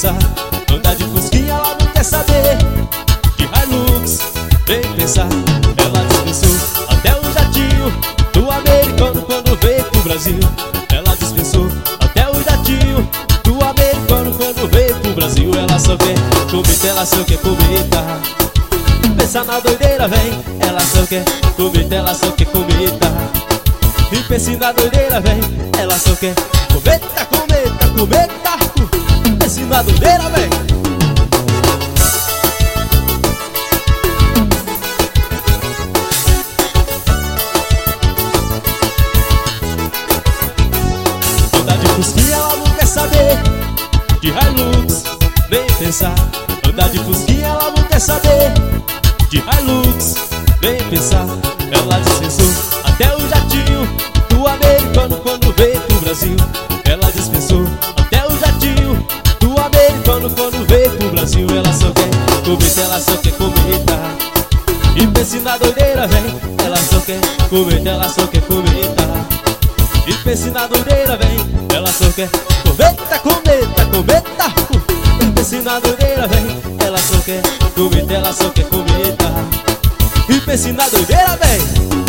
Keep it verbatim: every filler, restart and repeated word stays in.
pensar. Anda de fusquinha, ela não quer saber de Hilux, vem pensar. Ela dispensou até o jatinho do americano quando veio pro Brasil. Ela dispensou até o jatinho do americano quando veio pro Brasil. Ela só quer comida, ela só quer comida. Pensa na doideira, vem. Ela só quer comida, ela só quer comida. E pensa na doideira, vem. Ela só quer cometa, cometa, cometa. Pensa na doideira, vem. Anda de fusquinha, ela não quer saber de Hilux, vem pensar. Anda de fusquinha, ela não quer saber de Hilux, vem pensar. Ela dispensou até o jatinho do americano quando veio pro Brasil. Ela dispensou até o jatinho do americano quando veio pro Brasil. Ela só quer comida, ela só quer comida. E pense na doideira, vem. Ela só quer comida, ela só quer comida. E pense na doideira, vem. Ela só quer cometa, cometa, cometa. E pense na doideira, vem. Ela só quer comida, ela só quer comida. E pense na doideira, vem.